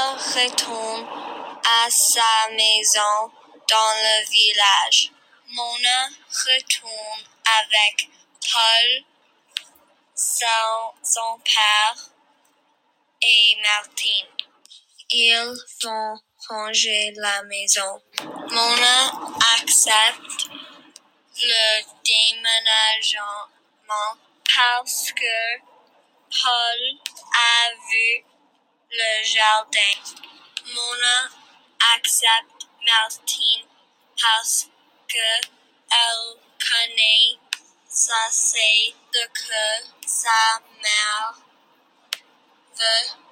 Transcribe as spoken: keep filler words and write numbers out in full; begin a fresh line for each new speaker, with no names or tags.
retourne à sa maison dans le village. Mona retourne avec Paul, son, son père et Martine. Ils vont ranger la maison. Mona accepte le déménagement parce que Paul a vu le jardin. Mona accepte Martine parce que elle connaît ça, c'est ce que sa mère veut.